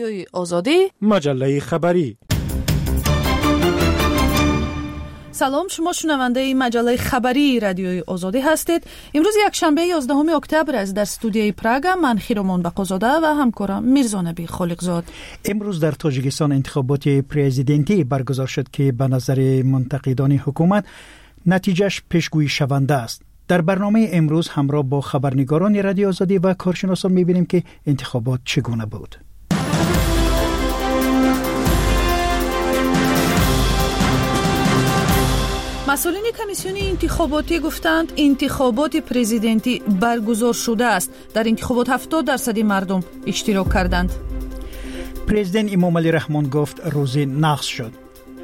آزادی مجله خبری. سلام، شما شنونده مجله خبری رادیوی آزادی هستید. امروز یکشنبه 11 اکتبر است. در استودیوی پراگ من خیرمان بقازاده و همکارم میرزا نبی خالقزاد. امروز در تاجیکستان انتخابات پرزیدنتی برگزار شد که به نظر منتقدان حکومت نتیجهش پیشگویی شونده است. در برنامه امروز همراه با خبرنگاران رادیو آزادی و کارشناسان می‌بینیم که انتخابات چگونه بود. مسئولین کمیسیون انتخاباتی گفتند انتخابات پرزیدنتی برگزار شده است. در انتخابات 70% مردم اشتراک کردند. پرزیدنت امام علی رحمان گفت روزی نقض شد.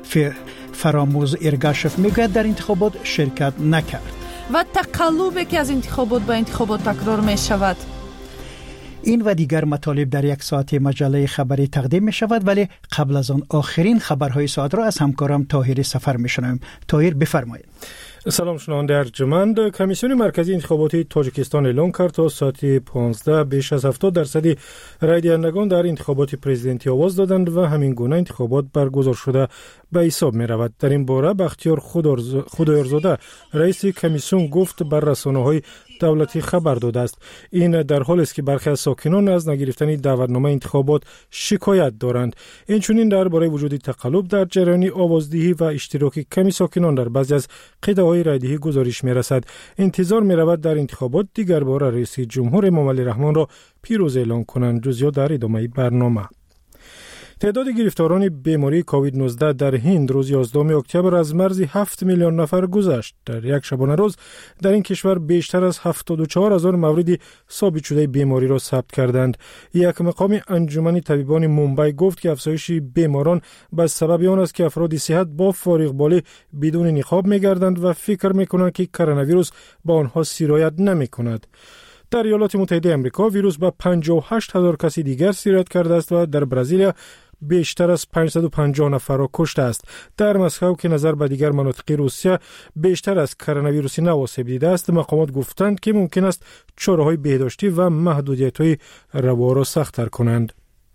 فراموز ارگاشف میگوید در انتخابات شرکت نکرد. و تقلبی که از انتخابات به انتخابات تکرار می شود. این و دیگر مطالب در یک ساعت مجله خبری تقدیم می شود، ولی قبل از آن آخرین خبرهای ساعت را از همکارم طاهر سفر می شنویم. طاهر بفرمایید. سلام شنونده ارجمند. کمیسیون مرکزی انتخاباتی تاجیکستان اعلام کرد تا ساعت 15 بیش از 70% رای دهندگان در انتخابات پرزیدنتی آواز دادند و همین گونه انتخابات برگزار شده به حساب می رود. در این باره بختیار خدایارزاده رئیس کمیسیون گفت بر رسانه‌های دولتی خبر داده است. این در حالی است که برخی از ساکنان از نگرفتن دعوتنامه انتخابات شکایت دارند. اینچنین درباره وجود تقلب در جریان آوازدهی و اشتراک کمی ساکنان در بعضی از قطعه‌های رایدهی گزارش می‌رسد. انتظار می‌رود در انتخابات دیگر بار رئیس جمهور امام علی رحمان را پیروز اعلام کنند. جزئیات در ادامه برنامه. تعداد گرفتاران بیماری کووید 19 در هند روز 11 اکتبر از مرز 7 میلیون نفر گذشت. در یک شبانه روز در این کشور بیشتر از 74,000 مورد ثابت شده بیماری را ثبت کردند. یک مقام انجمن طبیبان ممبئی گفت که افزایش بیماران به سبب آن است که افراد صحت با فارغ بالی بدون نقاب می‌گردند و فکر می‌کنند که کرونا ویروس با آنها سرایت نمی‌کند. در ایالات متحده آمریکا ویروس به 58,000 کسی دیگر سرایت کرده است و در برزیل بیشتر از 550 نفر را کشته است. در مسکو که نظر به دیگر مناطق روسیه بیشتر از کرونا ویروس نو آسیب دیده است، مقامات گفتند که ممکن است چاره‌های بهداشتی و محدودیت‌های روا را سخت‌تر کنند.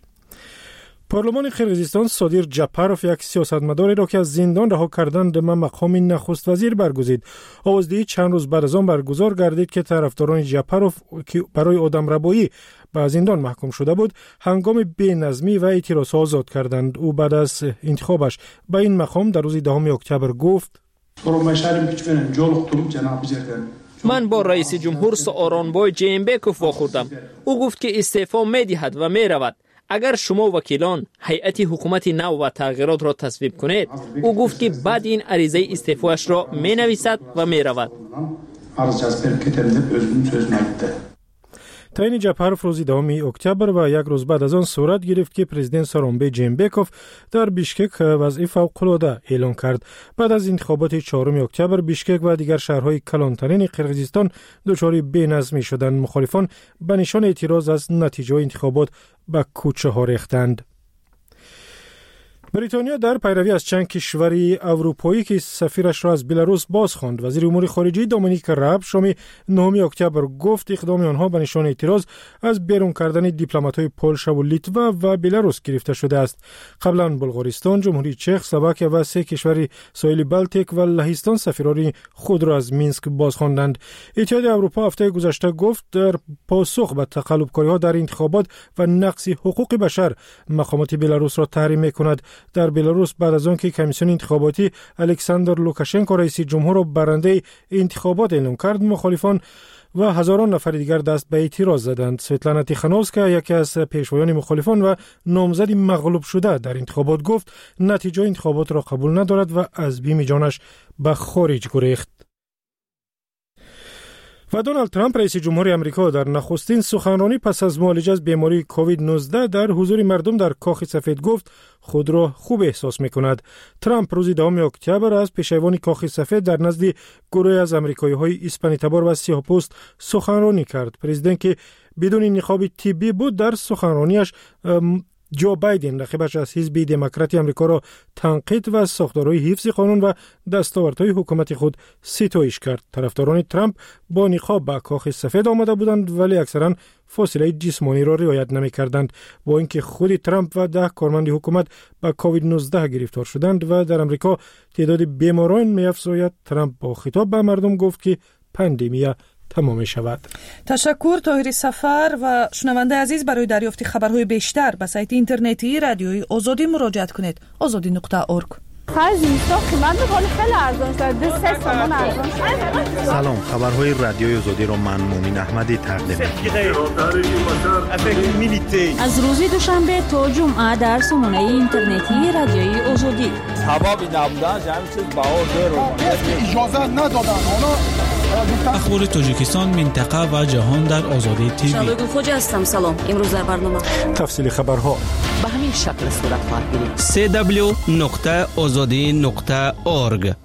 پارلمان قرقیزستان صادر جپاروف یک سیاستمداری را که از زندان رها کردند به مقام نخست وزیر برگزید. آوازدهی چند روز بعد از آن برگزار گردید که طرفداران جپاروف که برای آدمربایی به زندان محکوم شده بود هنگام بی‌نظمی و اعتراض آزاد کردند. او بعد از انتخابش به این مقام در روز 10 اکتبر گفت: من با رئیس جمهور سوارانبای جینبکوف واخوردم. او گفت که استعفا می‌دهد و می‌رود اگر شما وکیلان هیئت حکومت نو و تغییرات را تصویب کنید. او گفت که بعد این عریضه استعفایش را می‌نویسد و می‌رود. تعیین جپاروف روز 10 اکتبر و یک روز بعد از آن صورت گرفت که پرزیدنت سارانبای جینبکوف در بیشکک وضع فوق‌العاده اعلام کرد. بعد از انتخابات 4 اکتبر بیشکک و دیگر شهرهای کلانترین قرقیزستان دچار بی‌نظمی شدند. مخالفان به نشان اعتراض از نتیجه انتخابات به کوچه ها ریختند. بریتانیا در پیروی از چند کشور اروپایی که سفیرش را از بلاروس باز خواند. وزیر امور خارجه دومینیک راب شام 9 اکتبر گفت اقدام آنها به نشان اعتراض از بیرون کردن دیپلمات‌های پولشا و لیتوا و بلاروس گرفته شده است. قبلا بلغارستان، جمهوری چک، اسلواکیه و 3 کشور ساحل بالتیک و لهستان سفیران خود را از مینسک باز خواندند. اتحادیه اروپا هفته گذشته گفت در پاسخ به تقلب‌کاری‌ها در انتخابات و نقض حقوق بشر مقامات بلاروس را تحریم می‌کند. در بلاروس بعد از آن که کمیسیون انتخاباتی الکساندر لوکاشنکو رئیس جمهور را برنده انتخابات اعلام کرد، مخالفان و هزاران نفر دیگر دست به اعتراض زدند. سویتلانا تیخانوفسکا یکی از پیشوایان مخالفان و نامزد مغلوب شده در انتخابات گفت نتیجه انتخابات را قبول ندارد و از بیم جانش به خارج گریخت. و دونالد ترامپ رئیس جمهور آمریکا در نخستین سخنرانی پس از معالجه از بیماری کووید 19 در حضور مردم در کاخ سفید گفت خود را خوب احساس می‌کند. ترامپ روز 10 اکتبر از پیشوان کاخ سفید در نزد گروه از آمریکایی‌های اسپانی تبار و سیاه‌پوست سخنرانی کرد. پرزیدنت که بدون نقاب طبی بود در سخنرانیش جو بایدن رقیبش از حزب دموکراتی آمریکا را تنقید و ساختارهای حفظ قانون و دستاوردهای حکومت خود ستایش کرد. طرفداران ترامپ با نقاب به کاخ سفید آمده بودند ولی اکثرا فاصله جسمانی را رعایت نمی‌کردند. با اینکه خود ترامپ و 10 کارمند حکومت به کووید 19 گرفتار شدند و در آمریکا تعداد بیماران می‌افزاید، ترامپ با خطاب به مردم گفت که پاندمی تمام شود. تشکر طاهر سفر. و شنونده عزیز، برای دریافت خبرهای بیشتر به سایت اینترنتی رادیوی آزادی مراجعه کنید. azadi.org. سلام، خبرهای رادیوی آزادی را من مومن احمدی تقدیم می‌کنم. از روز دوشنبه تا جمعه در سامانه اینترنتی رادیوی آزادی. حبابی نبودن جمعی چیز اجازه ندادن. اخبار تاجیکستان، منطقه و جهان در آزادی تیوی. شادو خوج هستم. سلام. امروز در برنامه تفصیل خبرها به همین شکل صورت خواهد گرفت. www.azadi.org.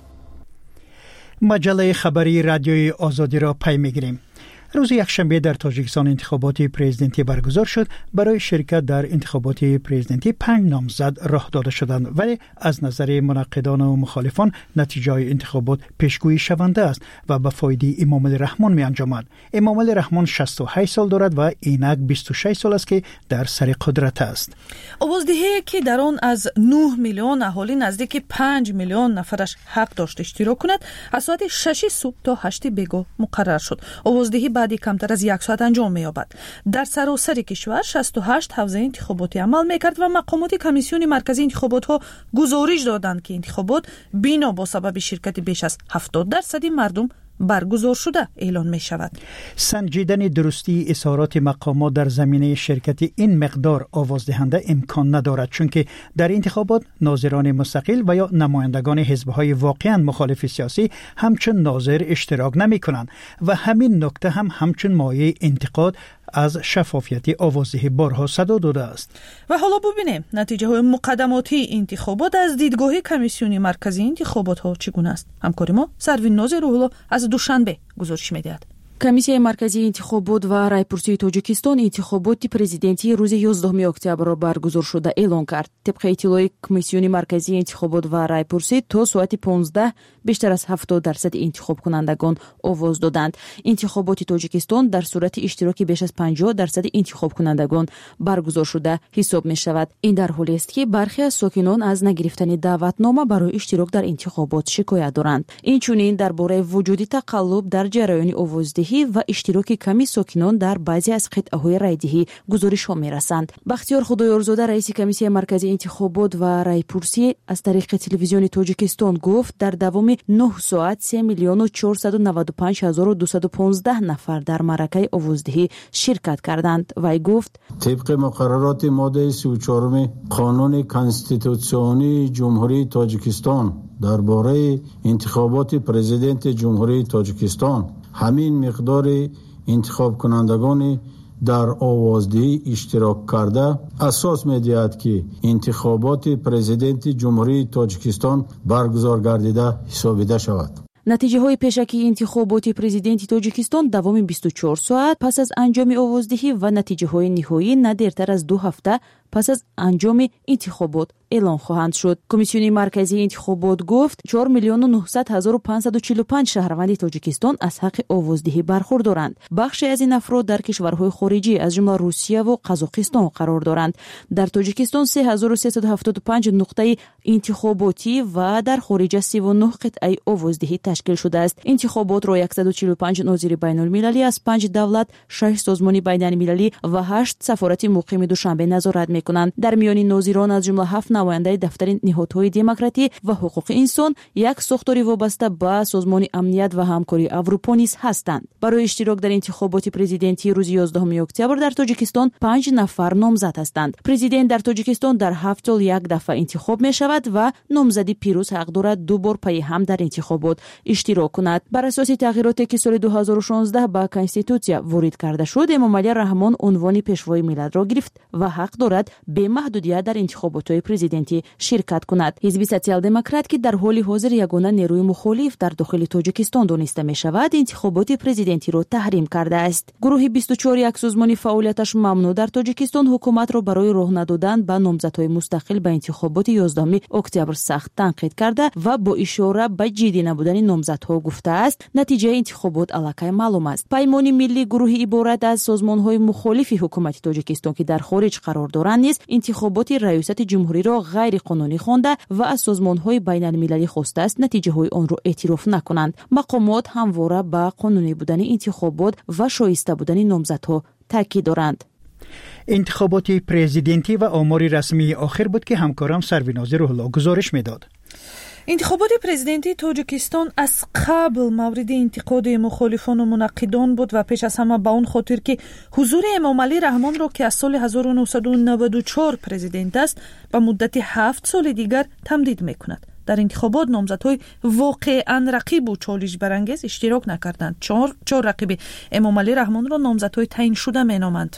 مجله خبری رادیوی آزادی را پی می‌گیریم. روز یکشنبه در تاجیکستان انتخابات پرزیدنتی برگزار شد. برای شرکت در انتخابات پرزیدنتی 5 نامزد راه داده شدند، ولی از نظر منقدان و مخالفان نتیجه انتخابات پیشگویی شونده است و به فایده امام علی رحمان می انجامد. امام علی رحمان 68 سال دارد و اینک 26 سال است که در سر قدرت است. آوازدهی که در آن از 9 میلیون اهالی نزدیک 5 میلیون نفرش حق داشت اشتراک کند، از ساعت 6 صبح تا 8 بیگاه مقرر شد. آوازدهی بعدی کمتر از 1 ساعت انجام می‌یابد. در سراسر کشور 68 حوزه انتخاباتی عمل می‌کرد و مقامات کمیسیون مرکزی انتخابات‌ها گزارش دادند که انتخابات بنا با سبب شرکت بیش از 70% مردم برگزار شده اعلان می شود. سنجیدن درستی اظهارات مقامات در زمینه شرکت این مقدار آوازدهنده امکان ندارد، چون که در انتخابات ناظران مستقل و یا نمایندگان حزب‌های واقعاً مخالف سیاسی همچون ناظر اشتراک نمی کنند و همین نکته همچون مایه انتقاد از شفافیت آوازدهی بارها صدا داده است. و حالا ببینیم نتیجه های مقدماتی انتخابات از دیدگاه کمیسیون مرکزی انتخابات ها چگونه است. همکار ما سروین ناز روح‌الله از دوشنبه گزارش می‌دهد. کمیسیون مرکزی انتخابات و رایپرسی تاجیکستان انتخابات پرزیدنتی روز 11 اکتبر را برگزار شده اعلان کرد. طبق اطلاع کمیسیون مرکزی انتخابات و رایپرسی تا ساعت 15 بیشتر از 70% انتخاب کنندگان آواز دادند. انتخابات تاجیکستان در صورت اشتراک بیش از 50% انتخاب کنندگان برگزار شده حساب می شود. این در حالی است که برخی از ساکنان از نگرفتن دعوتنامه برای اشتراک در انتخابات شکایت دارند. اینچنین درباره وجود تقلب در جریان آوازدهی و اشتراک کمی ساکنان در بعضی از قطعه‌های رایدهی گزارش‌ها می‌رسند. بختیار خدایارزاده رئیس کمیسیون مرکزی انتخابات و رایپرسی از طریق تلویزیون تاجیکستان گفت در دوام 9 ساعت 3,495,215 نفر در معرکه آوازدهی شرکت کردند. وی گفت طبق مقررات ماده 34 قانون کنستیتوسیونی جمهوری تاجیکستان درباره انتخابات پرزیدنت جمهوری تاجیکستان همین مقدار انتخاب کنندگان در آوازدهی اشتراک کرده اساس می‌دهد که انتخابات پرزیدنت جمهوری تاجیکستان برگزار گردیده حسابیده شود. نتیجه های پیشکی انتخابات پرزیدنتی تاجیکستان دوام 24 ساعت پس از انجام آوازدهی و نتیجه های نهایی نه دیرتر از 2 هفته پس از انجام انتخابات اعلان خواهند شد. کمیسیون مرکزی انتخابات گفت 4,900,545 شهروند تاجیکستان از حق آوازدهی برخوردارند. بخشی از این افراد در کشورهای خارجی از جمله روسیه و قزاقستان قرار دارند. در تاجیکستان 3,375 نقطه انتخاباتی و در خارج 39 قطعه آوازدهی تشکیل شده است. انتخابات را 145 ناظر بین المللی از 5 دولت، 6 سازمان بین المللی و 8 سفارت مقیم دوشنبه نظارت می‌کنند. در میان ناظران از جمله 7 نماینده دفتر نهادهای دموکراتی و حقوق انسان، 1 ساختاری وابسته به سازمان امنیت و همکاری اروپا نیز هستند. برای اشتراک در انتخابات پرزیدنتی روز 11 اکتبر در تاجیکستان 5 نفر نامزد هستند. پرزیدنت در تاجیکستان در 7 سال 1 دفعه انتخاب می شود و نامزدی پیروز حق دارد 2 بار پای هم در انتخابات اشتراک کند. بر اساس تغییراتی که سال 2016 به کنستیتوسیا وارد کرده شد، امام علی رحمان عنوان پیشوای ملت را گرفت و حق دارد شود به محدودیت در انتخابات پرزیدنتی شرکت کند. حزب سوسیال دموکرات که در حال حاضر یگانه نیروی مخالف در داخل تاجیکستان دانسته می شود، انتخابات پرزیدنتی را تحریم کرده است. گروه 24 یک سازمان فعالیتش ممنوع در تاجیکستان حکومت را برای راه ندادن به نامزدهای مستقل به انتخابات 11 اکتبر سخت تنقید کرده و با اشاره به جدی نبودن نامزدها گفته است نتیجه انتخابات الکی معلوم است. پیمان ملی گروه عبارت از سازمان‌های مخالف حکومت تاجیکستان که در خارج قرار دارند نیز انتخابات ریاست جمهوری را غیر قانونی خوانده و از سازمان‌های بین‌المللی خواسته است نتیجه‌های آن را اعتراف نکنند. مقامات همواره به قانونی بودن انتخابات و شایسته بودن نامزدها تاکید دارند. انتخابات پرزیدنتی و آمار رسمی آخر بود که همکارم سرویناز روح الله گزارش میداد. انتخابات پرزیدنتی تاجیکستان از قبل مورد انتقاد مخالفان و منقدان بود و پیش از همه به اون خاطر که حضور امام علی رحمان را که از سال 1994 پرزیدنت است به مدت 7 سال دیگر تمدید میکند. در انتخابات نامزدهای واقعا رقیب و چالش برانگیز اشتراک نکردند. 4 رقیب امام علی رحمان را نامزدهای تعیین شده مینامند.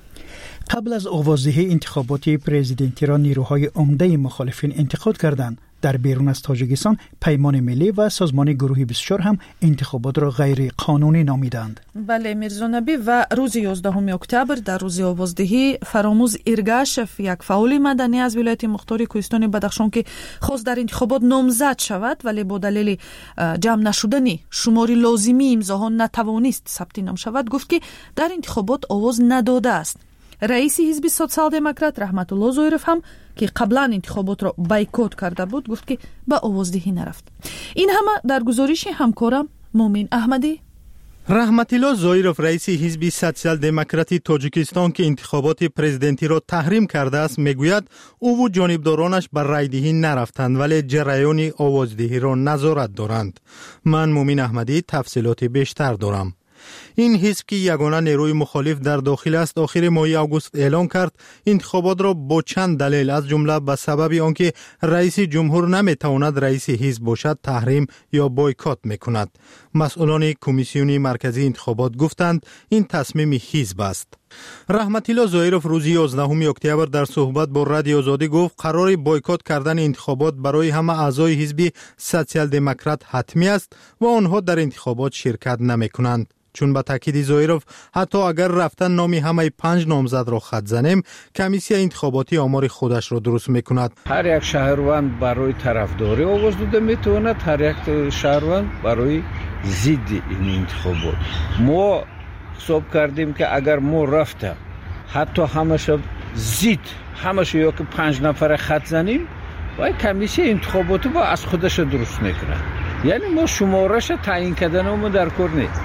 قبل از آغازدهی انتخابات پرزیدنتی را نیروهای عمده مخالفین انتقاد کردند. در بیرون از تاجیکستان پیمان ملی و سازمان گروه 24 هم انتخابات را غیر قانونی نامیدند. بله میرزا نبی، و روز 11 اکتبر در روز آغازدهی فراموز ایرگاشف یک فعال مدنی از ولایت مختار کوهستان بدخشان که خواست در انتخابات نامزد شود ولی با دلیل جمع نشدن شمار لازمی امضاها نتوانست ثبت نام شود، گفت که در انتخابات آواز نداده است. رئیس حزب سوسیال دموکرات رحمت الله زویرف هم که قبلا انتخابات را بایکوت کرده بود گفت که به آوازدهی نرفت. این همه در گزارش همکارم مومن احمدی. رحمت الله زویرف رئیس حزب سوسیال دموکراتی تاجیکستان که انتخابات پرزیدنتی را تحریم کرده است میگوید او و جانبدارانش بر رایدهی نرفتند ولی جریان آوازدهی را نظارت دارند. من مومن احمدی تفصیلات بیشتر دارم. این حزب که یگانه نیروی مخالف در داخل است آخر ماه آگوست اعلان کرد انتخابات را با چند دلیل از جمله به سبب آنکه رئیس جمهور نمیتواند رئیس حزب باشد تحریم یا بایکوت میکند. مسئولان کمیسیون مرکزی انتخابات گفتند این تصمیم حزب است. رحمت الله زویرف روز 11 اکتبر در صحبت با رادیو آزادی گفت قرار بایکوت کردن انتخابات برای همه اعضای حزب سوسیال دموکرات حتمی است و آنها در انتخابات شرکت نمیکنند. چون به تاکید زویرف حتی اگر رفتن نامی همه 5 نامزد را خط زنیم کمیسیون انتخاباتی آمار خودش را درست میکند. هر یک شهروند برای طرفداری آواز داده میتواند، هر یک شهروند برای ضد این انتخابات. ما حساب کردیم که اگر ما رفته حتی همش ضد همش یا که 5 نفر خط زنیم و کمیسیون انتخاباتی با از خودش درست میکنه. یعنی ما شمارش تعیین کردن ما در کار نیست.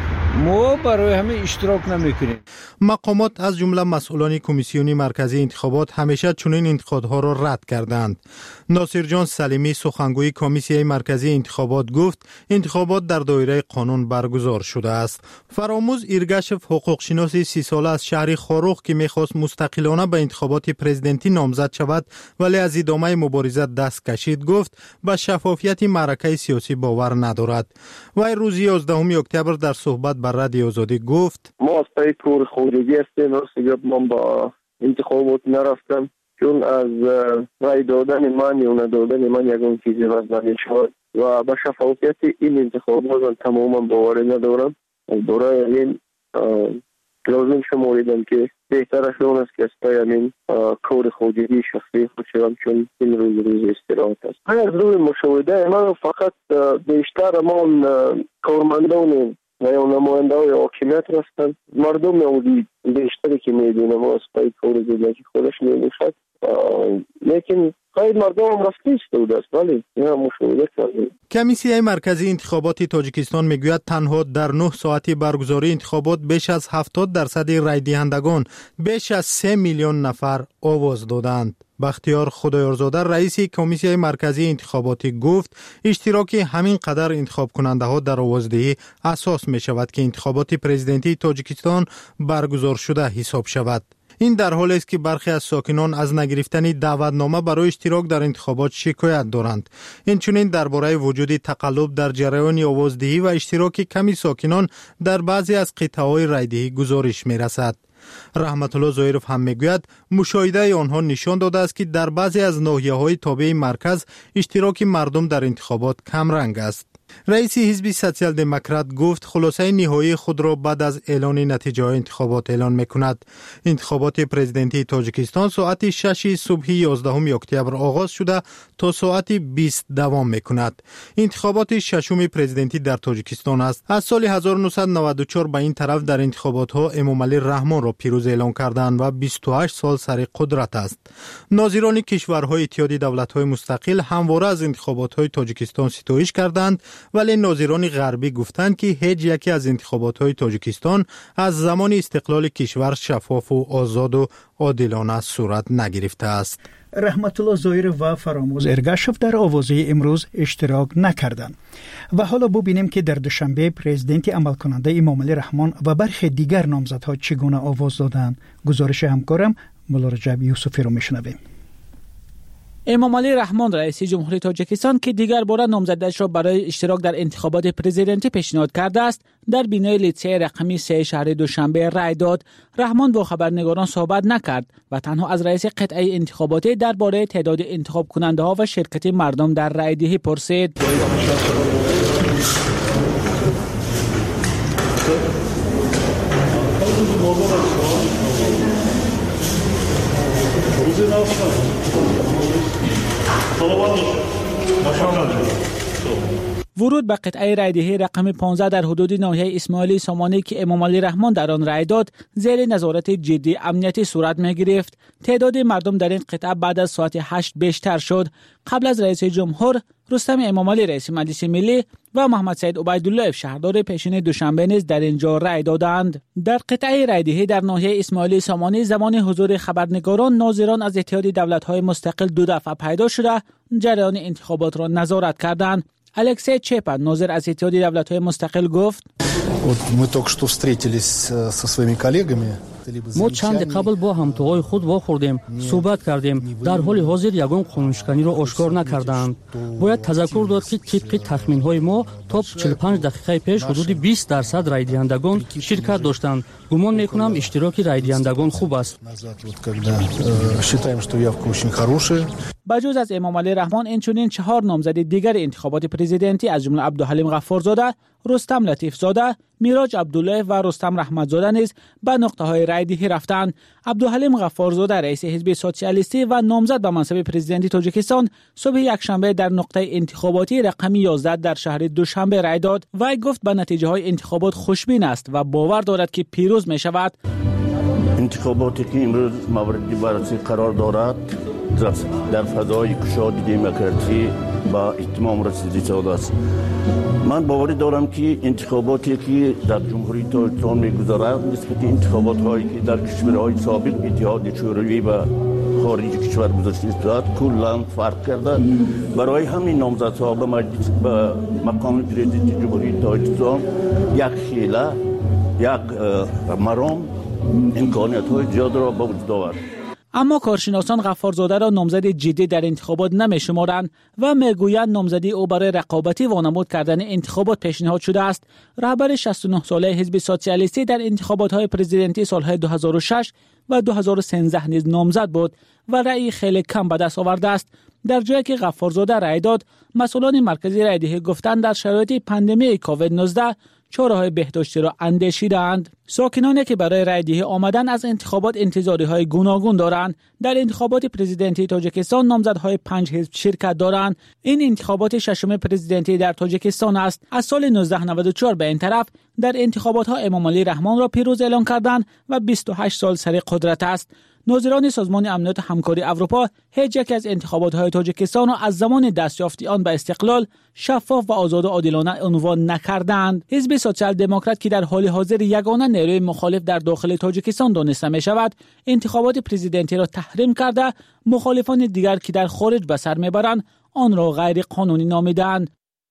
ما برای همه اشتراک نمیکنیم. مقامات از جمله مسئولان کمیسیون مرکزی انتخابات همیشه چنین انتقادها را رد کردند. ناصر جان سلیمی سخنگوی کمیسیون مرکزی انتخابات گفت انتخابات در دایره قانون برگزار شده است. فراموز ایرگاشف حقوق شناس 30 ساله از شهر خاروخ که میخواست مستقلانه به انتخابات پرزیدنتی نامزد شود ولی از ادامه مبارزه دست کشید گفت به شفافیت معرکه سیاسی باور ندارد. و روز 11 اکتبر در صحبت بر رادیو آزادی گفت ما از پای کور خودگی هستیم. من با انتخابات نرفتم چون از رای دادن من یا ندادن من یکون چیزی وزن شد و به شفافیت این انتخابات تماما باور ندارم. برای این لازم شماریدم که بهتر شدن است که از پای این کور خودگی شخصی خود شدم چون این روز استراحت است. از روی مشاهده من فقط بیشتر ما کارمندان و یا نماینده های حاکمیت هستند. مردم نمودی بیشتری که میدونم از پای کار زندگی خودش نمیشد لیکن خیلی مردم هم رفتی استوده است ولی این هم مشاهده کردیم. کمیسیون مرکزی انتخابات تاجیکستان میگوید تنها در 9 ساعتی برگزاری انتخابات بیش از 70% رای دهندگان بیش از 3 میلیون نفر آواز دادند. بختیار خدایارزاده رئیس کمیسیون مرکزی انتخاباتی گفت اشتراک همین قدر انتخاب کننده ها در آوازدهی اساس می شود که انتخابات پرزیدنتی تاجیکستان برگزار شده حساب شود. این در حالی است که برخی از ساکنان از نگرفتن دعوتنامه برای اشتراک در انتخابات شکایت دارند. اینچنین درباره وجود تقلب در جریان آوازدهی و اشتراک کمی ساکنان در بعضی از قطعه‌های رایدهی گزارش می‌رسد. رحمت الله ظاهرов هم میگوید مشاهده آنها نشان داده است که در بعضی از ناحیه‌های تابع مرکز اشتراک مردم در انتخابات کم رنگ است. رئیس حزب سوسیال دموکرات گفت خلاصه نهایی خود را بعد از اعلان نتیجه انتخابات اعلان میکند. انتخابات پرزیدنتی تاجیکستان ساعت 6 صبح 11 اکتبر آغاز شده تا ساعت 20 دوام میکند. انتخابات ششم پرزیدنتی در تاجیکستان است. از سال 1994 به این طرف در انتخابات ها امامعلی رحمان را پیروز اعلان کردند و 28 سال سر قدرت است. ناظران کشورهای اتحاد دولت‌های مستقل همواره از انتخابات های تاجیکستان ستایش کردند، ولی ناظران غربی گفتند که هیچ یکی از انتخابات‌های تاجیکستان از زمان استقلال کشور شفاف و آزاد و عادلانه صورت نگرفته است. رحمت الله ظاهر و فراموز ارگاشف در آوازه امروز اشتراک نکردند. و حالا ببینیم که در دوشنبه پرزیدنت عملکننده امامعلی رحمان و برخی دیگر نامزدها چگونه آواز دادند. گزارش همکارم مولا رجب یوسفی رو میشنویم. امامعلی رحمان رئیس جمهوری تاجیکستان که دیگر بار نامزدش را برای اشتراک در انتخابات پرزیدنتی پیشنهاد کرده است، در بینای لیسه رقمی 3 شهر دوشنبه رای داد. رحمان با خبرنگاران صحبت نکرد و تنها از رئیس قطعه انتخاباتی درباره تعداد انتخاب کننده ها و شرکت مردم در رای دهی پرسید. ورود به قطعه رایدهی رقم 15 در حدود ناحیه اسماعیلی سامانی که امامعلی رحمان در آن رای داد، زیر نظارت جدی امنیتی صورت می گرفت. تعداد مردم در این قطعه بعد از ساعت 8 بیشتر شد. قبل از رئیس جمهور رستم امامعلی رئیس مجلس ملی و محمد سید عبیدالله شهردار پیشین دوشنبه نیز در اینجا رای دادند. در قطعه رایدهی در ناحیه اسماعیلی سامانی زمان حضور خبرنگاران، ناظران از اتحاد دولت‌های مستقل 2 دفعه پیدا شده جریان انتخابات را نظارت کردند. الکسی چپن ناظر از اتحاد دولت‌های مستقل گفت: ما چند قبل با همتاهای خود واخوردیم، صحبت کردیم. در حال حاضر یگان قانونشکنی را آشکار نکردند. باید تذکر داد که طبق تخمین‌های ما تا 45 دقیقه پیش حدود 20% رای دهندگان شرکت داشتند. گمان می‌کنم اشتراک رای دهندگان خوب است. بجز از امامعلی رحمان اینچنین 4 نامزد دیگر انتخابات پرزیدنتی از جمله عبدالحلیم غفارزاده، رستم لطیفزاده، میراج عبدالله و رستم رحمتزاده نیز به نقطه‌های رای دهی رفتند. عبدالحلیم غفارزاده رئیس حزب سوسیالیستی و نامزد به منصب پرزیدنتی تاجیکستان صبح یکشنبه در نقطه انتخاباتی رقم 11 در شهر دوشنبه رای داد. وی گفت به نتیجه‌های انتخابات خوشبین است و باور دارد که پیروز می‌شود. انتخاباتی که امروز موردی بررسی قرار دارد در فضای گشاد دموکراسی با اتمام رسیده است. من باوری دارم که انتخاباتی که در جمهوری تاجیکستان می‌گذرد نسبت انتخابات هایی که در کشورهای سابق اتحاد شوروی و خارج کشور گذشته است کلاً فرق کرده. برای همین نامزدها به مجلس به مقام پرزیدنت جمهوری تاجیکستان یک خیله یک مرام امکانیت‌های زیاد را به وجود آورد. اما کارشناسان غفارزاده را نامزد جدی در انتخابات نمی‌شمارند و میگویند نامزدی او برای رقابتی وانمود کردن انتخابات پیشنهاد شده است. رهبر 69 ساله حزب سوسیالیستی در انتخابات‌های پرزیدنتی سال‌های 2006 و 2013 نیز نامزد بود و رأی خیلی کم به دست آورده است. در جایی که غفارزاده رأی داد، مسئولان مرکزی رایدهی گفتند در شرایط پاندمی کووید 19 چاره‌های بهداشتی را اندیشیدند. ساکنانی که برای رایدهی آمدن از انتخابات انتظاری‌های گوناگون دارند. در انتخابات پرزیدنتی تاجیکستان نامزدهای 5 حزب شرکت دارند. این انتخابات ششم پرزیدنتی در تاجیکستان است. از سال 1994 به این طرف در انتخابات‌ها امامعلی رحمان را پیروز اعلان کردند و 28 سال سر قدرت است. ناظران سازمان امنیت همکاری اروپا هیچ یک از انتخابات‌های تاجیکستان را از زمان دستیافت آن به استقلال شفاف و آزاد و عادلانه عنوان نکردند. حزب سوسیال دموکرات که در حال حاضر یگانه نیروی مخالف در داخل تاجیکستان دانسته می شود، انتخابات پرزیدنتی را تحریم کرده، مخالفان دیگر که در خارج به سر میبرند آن را غیر قانونی نامیدند.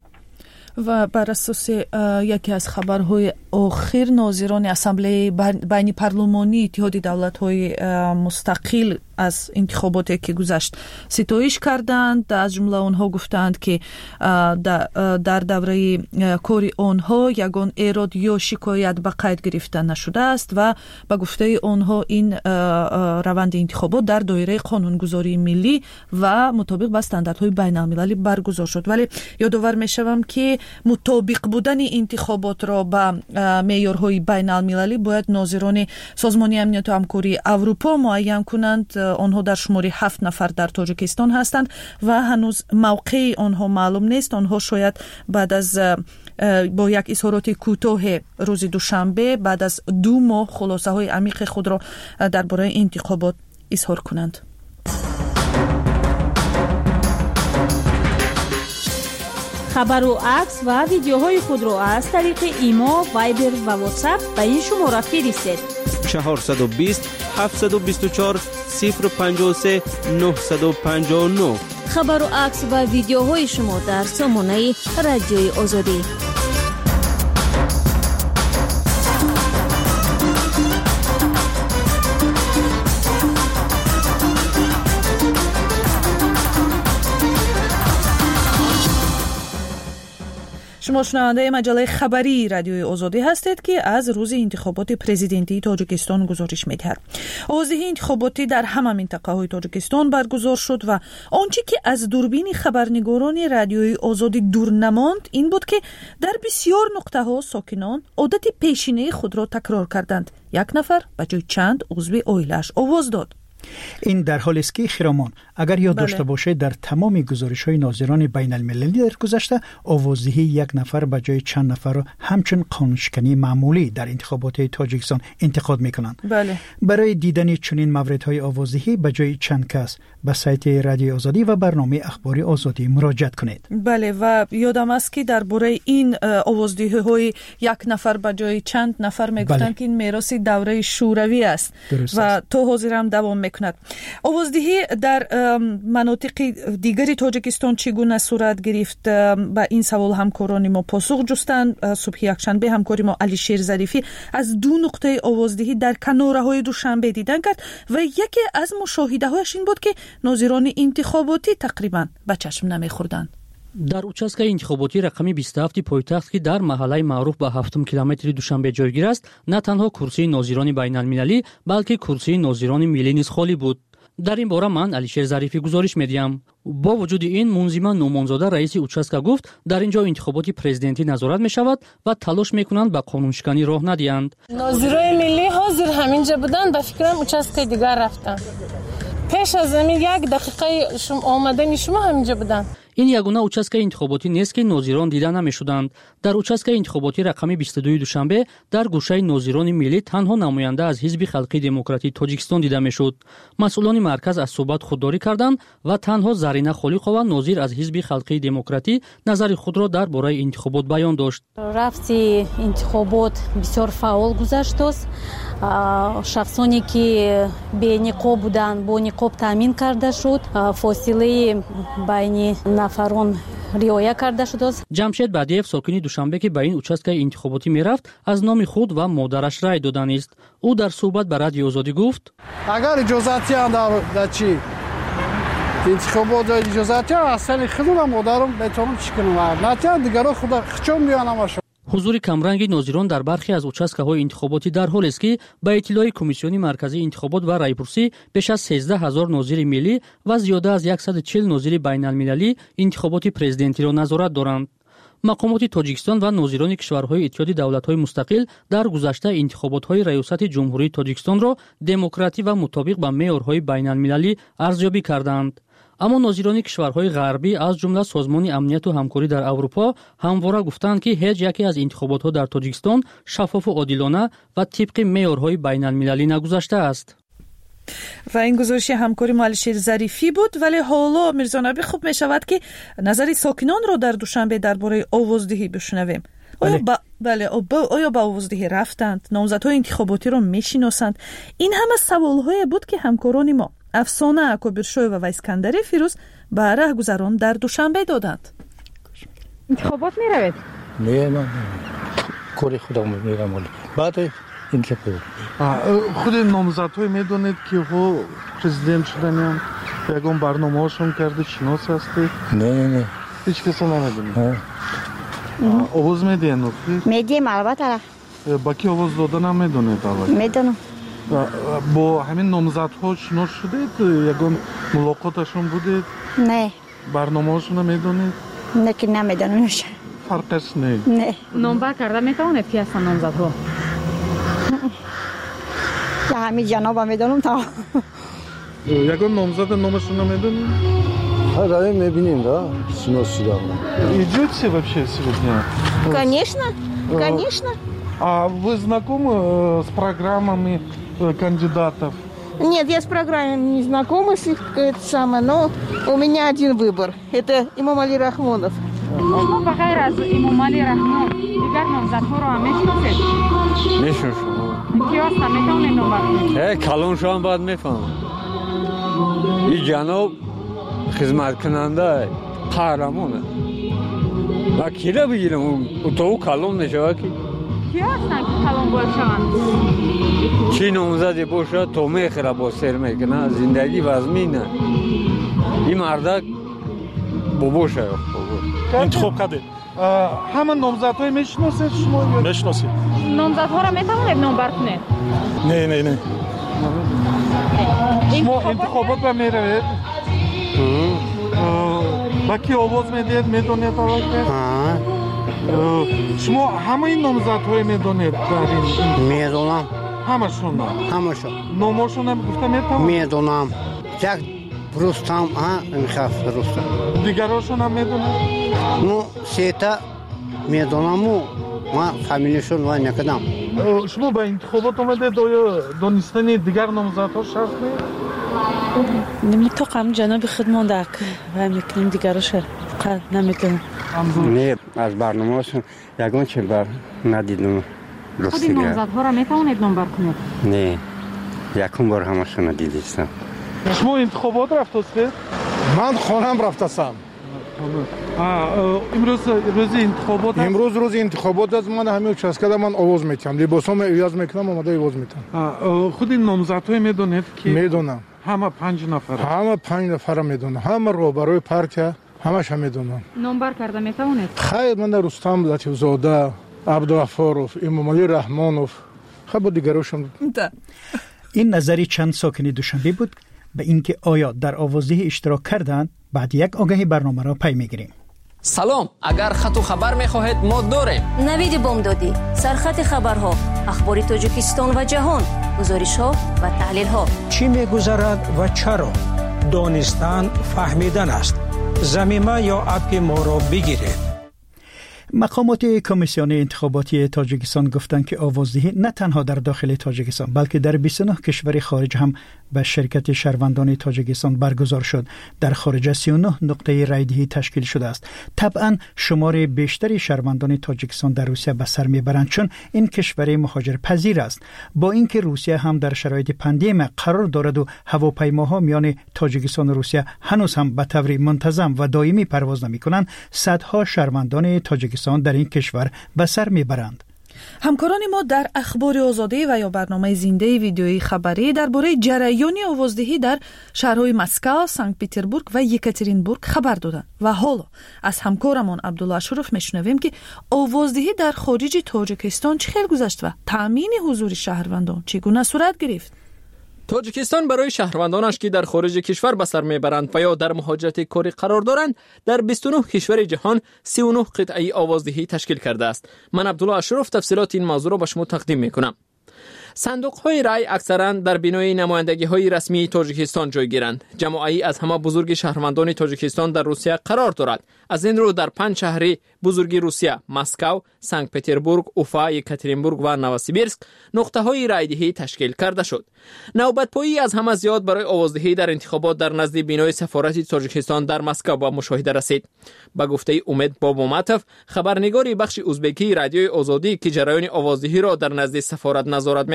و بر اساس یکی از خبرهای آخر، ناظران اسامبله بین پارلمانی اتحاد دولت‌های مستقل از انتخاباتی که گذشت ستایش کردند. از جمله آنها گفتند که در دوره کاری آنها یگان ایراد یا شکایت به قید گرفته نشده است و به گفته آنها این روند انتخابات در دایره قانونگذاری ملی و مطابق با استانداردهای بین المللی برگزار شد. ولی یادآور میشوم که مطابق بودن انتخابات را با معیارهای بین المللی باید ناظران سازمان امنیت و همکاری اروپا معین کنند. آنها در شماری 7 نفر در تاجیکستان هستند و هنوز موقع آنها معلوم نیست. آنها شاید بعد از با یک اظهارات کوتاه روز دوشنبه بعد از 2 ماه خلاصه های عمیق خود را درباره انتخابات اظهار کنند. خبر و عکس و ویدیوهای خود را از طریق ایما، وایبر و واتساپ به این شماره فرستید: 420 724 053 959. خبر و عکس و ویدیوهای شما در سامانه رادیوی آزادی. شما شنونده مجله خبری رادیوی آزادی هستید که از روز انتخابات پرزیدنتی تاجیکستان گزارش می‌دهد. آغازی انتخاباتی در همه منطقه های تاجیکستان برگزار شد و آنچه که از دوربین خبرنگاران رادیوی آزادی دور نماند این بود که در بسیار نقطه ها ساکنان عادت پیشینه خود را تکرار کردند. یک نفر به جای چند عضو عائله‌اش آواز داد. این در حالی است که خرامان اگر یاد داشته باشه در تمام گزارش‌های ناظران بین المللی در گذشته آوازدهی یک نفر به جای چند نفر را همچون قانونشکنی معمولی در انتخابات تاجیکستان انتقاد می‌کنند. برای دیدن چنین موردهای آوازدهی به جای چند کس به سایت رادیو آزادی و برنامه اخباری آزادی مراجعه کنید. بله و یادم است که درباره این آوازدهی‌های یک نفر به جای چند نفر میگفتند که این میراث دوره شوروی است و تا حاضر هم دوام کند. آوازدهی در مناطق دیگری تاجیکستان چگونه صورت گرفت؟ با این سوال همکاران ما پاسخ جستند. صبح یکشنبه همکاری ما علیشیر ظریفی از 2 نقطه آوازدهی در کناره‌های دوشنبه دیدن کرد و یکی از مشاهده‌هایش این بود که ناظران انتخاباتی تقریبا به چشم نمی‌خوردند. در участка انتخاباتی رقمی 27 پایتخت که در محله معروف به 7 کیلومتر دوشنبه جایگیر است، نه تنها کرسی ناظران بین المللی بلکه کرسی ناظران ملی نیز خالی بود. در این باره من علیشیر ظریفی گزارش می‌دهم. با وجود این منظیما نومانزاده رئیس участка گفت در اینجا انتخابات پرزیدنتی نظارت می‌شود و تلاش می‌کنند به قانونشکنی راه ندهند. ناظران ملی حاضر همینجا بودند، به فکرم участка دیگر رفتند. پیش از این 1 دقیقه شما آمدن شما همینجا بودند. این یگانه участка انتخاباتی نیست که ناظران دیده نمی‌شدند. در участка انتخاباتی رقمی 22 دوشنبه در گوشه ناظران ملی تنها نماینده از حزب خلقی دموکراتی تاجیکستان دیده می‌شد. مسئولان مرکز از صحبت خودداری کردند و تنها زرینه خالیقова ناظر از حزب خلقی دموکراتی نظر خود را درباره انتخابات بیان داشت. رفتی انتخابات بسیار فعال گذشت است. شخصانی که به نقاب بودند با نقاب تامین کرده شد. فاصله بین نفران رعایت کرده شده است. جمشید بدیف ساکن دوشنبه که به این участка انتخاباتی میرفت از نام خود و مادرش رای دادن است. او در صحبت به رادیو آزادی گفت: اگر اجازه‌تی در چی انتخابات اجازه‌تی اصلا خودم مادرم بتونم چیکنم نه دیگران خدا خچم میانم. حضور کمرنگ ناظران در برخی از участкаҳои انتخاباتی در حالی است که به اطلاع کمیسیون مرکزی انتخابات و رایپرسی بیش از 13000 ناظر ملی و زیاده از 140 ناظر بین المللی انتخابات پرزیدنتی را نظارت دارند. مقامات تاجیکستان و ناظران کشورهای اتحاد دولت‌های مستقل در گذشته انتخابات‌های ریاست جمهوری تاجیکستان را دموکراتی و مطابق با معیارهای بین المللی ارزیابی کردند. اما ناظران کشورهای غربی از جمله سازمان امنیت و همکاری در اروپا همواره گفتند که هیچ یکی از انتخابات‌ها در تاجیکستان شفاف و عادلانه و طبق معیارهای بین المللی نگذشته است. و این گزارش همکاری علیشیر ظریفی بود. ولی حالا میرزا نبی خوب می شود که نظر ساکنان را در دوشنبه درباره آوازدهی بشنویم. آیا با آوازدهی رفتند؟ نامزدهای انتخاباتی را میشناسند؟ این همه سوال‌های بود که همکاران ما افسانه اکبرشوی و اسکندری فیروز به رهگذران در دوشنبه دادند. انتخابات میروید؟ نه کاری خودم میرم. بعد انتخاب. خود نامزدهای میدونید که ها پرزیدنت شدن یکم برنامه‌هاشون کرده شناس هستی؟ نه هیچ کسی نمیدونه. آواز میدین نخی؟ میدیم البته. با کی آواز دادن هم میدونید البته؟ میدونم. با همین نامزدها شناس شدید؟ یکم ملاقاتشون بودید؟ نه. برنامه‌هاشون هم میدونید؟ نه که نمیدونمش. فرقش نه. نه. نامبر کرده میتونید کی هستن نامزدها؟ یا همین جناب هم میدونم تا. یکم نامزد نامشون هم میدونید؟ Да, мы видим, да, снос сюда. Идете вообще сегодня? Конечно. А вы знакомы с программами кандидатов? Нет, я с программой не знакома, но у меня один выбор. Это Имам Али Рахмонов. بغیر از امام علی رحمان دیگر نامزدها رو هم میشناسید؟ میشناسم. کی هستن میتونید نامبر کنید؟ کلانشو هم باید میفهم. این جناب خدمت کننده قهرمانه. و کیلا بگیرم اون تو کلان نشوه کی هستن که کلان باید شوند؟ چی نامزدی باشه تو میخیره با سر میکنه زندگی وزمینه. این مردک بابوشه انتخاب کرده. همه نامزدهای میشناسید شما؟ میشناسید. نامزدها رو میتونید نامبر کنید؟ نه. شما انتخابات با میروید؟ با کی آواز میدید میدونید البته؟ شما همه این نامزدهای میدونید در این؟ میدونم. همشون؟ نامشون هم گفته میتونم؟ میدونم. رستم میخواست رستم. دیگراشون هم میدونم؟ نو سیتا میدونم و من فامیلیشون وای نکردم. شما با انتخابات اومدید یا دانستن دیگر نامزدها شرط نیست؟ نمیتونم جناب خدمت دک و میکنیم دیگرش نمیتونم. نه از برنامه‌شون یگان چه بر ندیدم. خود نامزدها را میتونید نامبر کنید؟ نه یکم بار همشون ندیدم. شما انتخابات رفتید؟ من خانم رفتم. امروز انتخابات است؟ امروز روز انتخابات است. من همین چسکده من آواز میتونم. لباسام عوض میکنم اومده آواز میتونم. خود این نامزدهای میدونید که؟ میدونم. همه 5 نفر. همه 5 نفر میدونم. همه روبروی پارک همش میدونم. نامبر کرده میتونید؟ خیر من رستم لطیف زاده، عبدالغفارов، امام علی رحمانov خب دیگرشون. این نظری چند ساکن دوشنبه بود به اینکه آیا در آوازدهی اشتراک کردند. بعد یک آگهی برنامه را پی میگیریم. سلام، اگر خط و خبر میخواهید ما داریم. نوید بامدادی، سرخط خبرها، اخبار تاجیکستان و جهان، گزارش‌ها و تحلیل‌ها. چی می‌گذرد و چرا؟ دانستن فهمیدن است. ضمیمه یا اپ ما را بگیرید. مقامات کمیسیون انتخاباتی تاجیکستان گفتند که آوازدهی نه تنها در داخل تاجیکستان بلکه در 29 کشور خارج هم به شرکت شهروندان تاجیکستان برگزار شد. در خارج 39 نقطه رایدهی تشکیل شده است. طبعا شمار بیشتری شهروندان تاجیکستان در روسیه به سر میبرند چون این کشور مهاجرپذیر است. با اینکه روسیه هم در شرایط پاندمی قرار دارد و هواپیماها میان تاجیکستان و روسیه هنوز هم به طور منتظم و دائمی پرواز نمی‌کنند، صدها شهروندان تاجیکستان در این کشور به سر میبرند. همکاران ما در اخبار آزادی و یا برنامه زنده ویدیویی خبری درباره جریان آوازدهی در شهرهای مسکو، سنت پترزبورگ و یکاترینبورگ خبر دادند و حالا از همکارمان عبدالله اشرف میشنویم که آوازدهی در خارج تاجیکستان چه گذشت و تامین حضور شهروندان چگونه صورت گرفت. تاجیکستان برای شهروندانش که در خارج کشور به سر میبرند و یا در مهاجرت کاری قرار دارند در 29 کشور جهان 39 قطعه آوازدهی تشکیل کرده است. من عبدالله اشرف تفصیلات این موضوع را به شما تقدیم میکنم. صندوق‌های رای اکثراً در بینای نمایندگی‌های رسمی تاجیکستان جای گیرند. جمعی از همه بزرگ شهروندان تاجیکستان در روسیه قرار دارد. از این رو در 5 شهر بزرگ روسیه، مسکو، سنت پترزبورگ، اوفا، یکاترینبورگ و نووسیبیرسک نقطه‌های رایدهی تشکیل کرده شد. نوبت‌پایی از همه زیاد برای آوازدهی در انتخابات در نزد بینای سفارت تاجیکستان در مسکو به مشاهده رسید. به گفته امید باباماتوف، خبرنگار بخش ازبکی رادیوی آزادی که جریان آوازدهی را در نزد سفارت نظارت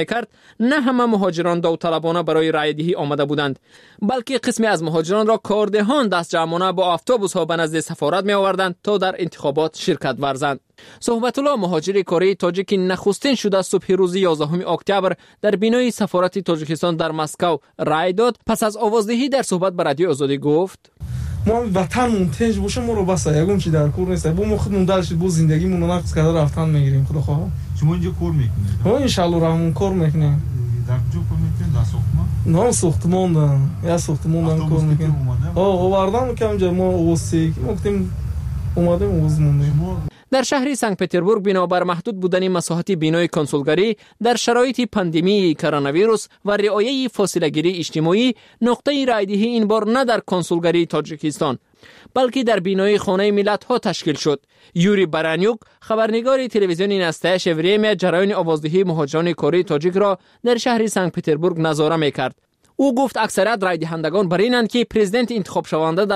میکرد، نه همه مهاجران داوطلبانه برای رای دهی آمده بودند، بلکه قسمی از مهاجران را کاردهان دست جمعانه با اتوبوس ها به نزد سفارت می آوردند تا در انتخابات شرکت ورزند. صحبت الله مهاجر کره تاجیک نخستین شده صبح روز 11 اکتبر در بینای سفارت تاجیکستان در مسکو رای داد. پس از آوازدهی در صحبت با رادیو آزادی گفت: ما وطنمون تنج باشه ما رو بس یگون چی در کور نیست، بو خودمون درش بو زندگیمون رو نقص کرده رفتن میگیریم. خدا خواه شما اینجا کار میکنید؟ ها ان شاء الله رحمون کار میکنیم. در کجا کار میکنید؟ در ساختمان؟ نه ساختمان یا ساختمان کار میکنیم. آوردن که اینجا ما اوسی گفتیم اومدیم اوزمون. در شهر سنت پتربورگ بنابر محدود بودن مساحت بینای کنسولگری در شرایط پاندمی کرونا ویروس و رعایت فاصله گیری اجتماعی، نقطه رایدهی این بار نه در کنسولگری تاجیکستان بلکه در بینای خانه ملت ها تشکیل شد. یوری برانیوک، خبرنگار تلویزیون نستایش وریم، جریان آوازدهی مهاجران کره تاجیک را در شهر سنت پتربورگ نظاره میکرد. او گفت اکثریت رای دهندگان بر اینند که پرزیدنت انتخاب شونده در